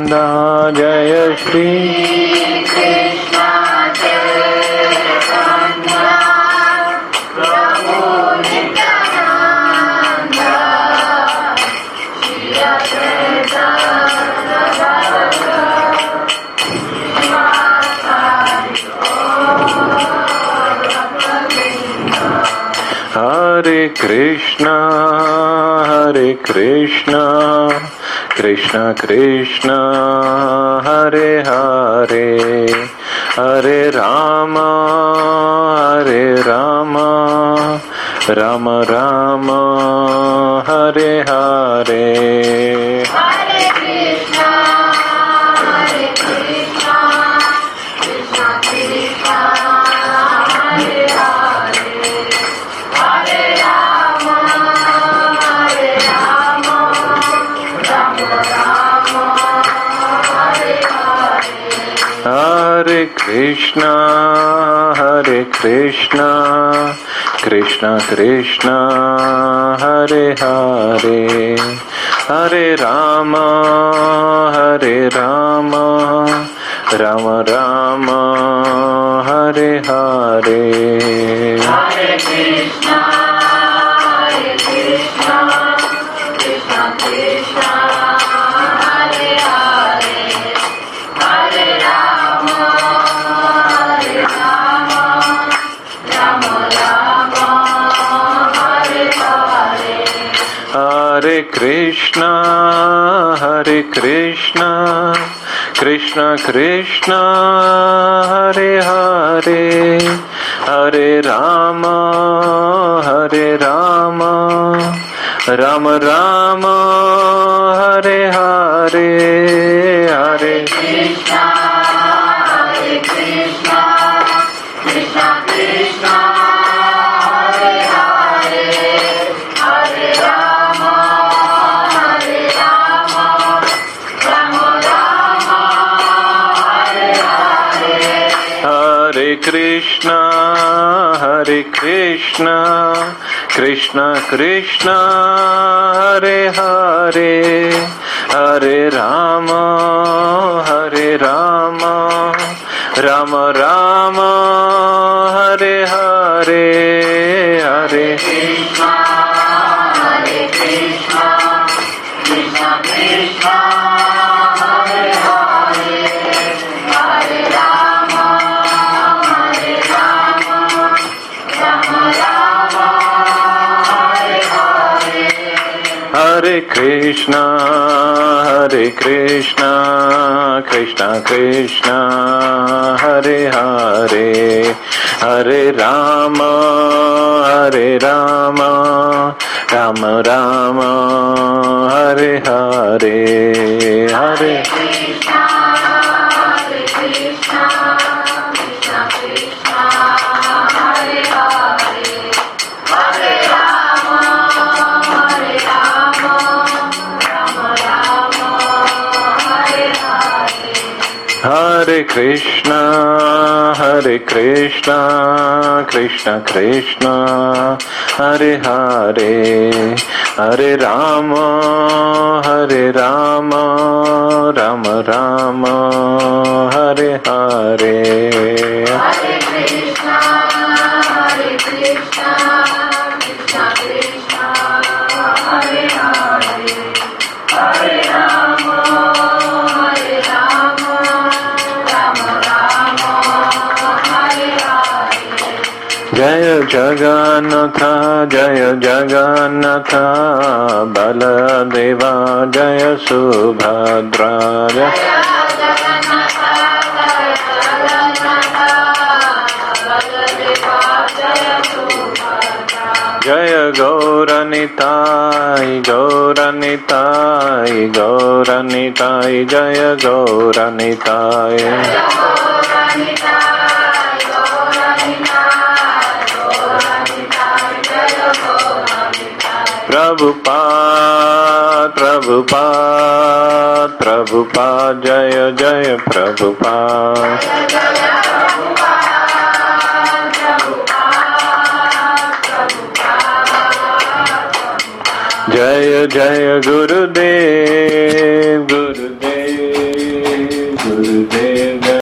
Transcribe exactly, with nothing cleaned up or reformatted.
Jai Shri Krishna Chaitanya Prabhu Nityanand Shri Advaita Hare Krishna Hare Krishna Krishna Krishna Hare Hare Hare Ram Hare Ram Ram Ram Hare Hare Hare Krishna Hare Krishna Krishna Krishna Hare Hare Hare Ram Hare Ram Ram Ram Hare Hare Hare Krishna Hare Krishna Krishna Krishna Hare Hare Hare Ram Hare Ram Ram Ram Hare Hare Hare Krishna Hare Krishna Krishna Krishna Hare Hare Hare Ram Hare Ram Ram Ram Hare Hare Hare Krishna Hare Krishna Krishna Krishna Hare Hare Hare Ram Hare Ram Ram Ram Hare Hare Hare Krishna Hare Krishna Krishna Krishna Hare Hare Hare Ram Hare Ram Ram Ram Hare Hare Hare Krishna Hare Krishna Krishna Krishna Hare Hare Hare Ram Hare Ram Ram Ram Hare Hare Hare Krishna Hare Krishna Krishna Krishna Hare Hare Hare Ram Hare Ram Ram Ram Hare Hare Hare Krishna Hare Krishna Krishna Krishna Hare Hare Hare Ram Hare Ram Ram Ram Hare Hare Hare Krishna Hare Krishna Krishna Krishna Hare Hare Hare Ram Hare Ram Ram Ram Hare Hare Hare Krishna Hare Krishna Krishna Krishna Hare Hare Hare Ram Hare Ram Ram Ram Hare Hare Hare Krishna Hare Krishna Krishna Krishna Hare Hare Hare Ram Hare Ram Ram Ram Hare Hare Jai Jagannath Jai Jagannath Baldeva Jai Subhadra Jai Jai Jagannath Jai Jagannath Baldeva Jai Subhadra Jai Gaur Nitai Gaur Nitai Gaur Nitai Jai Gaur Nitai Prabhupada Prabhupada Prabhupada Jai Jai Prabhupada Jai Jai Gurudev Gurudev Gurudev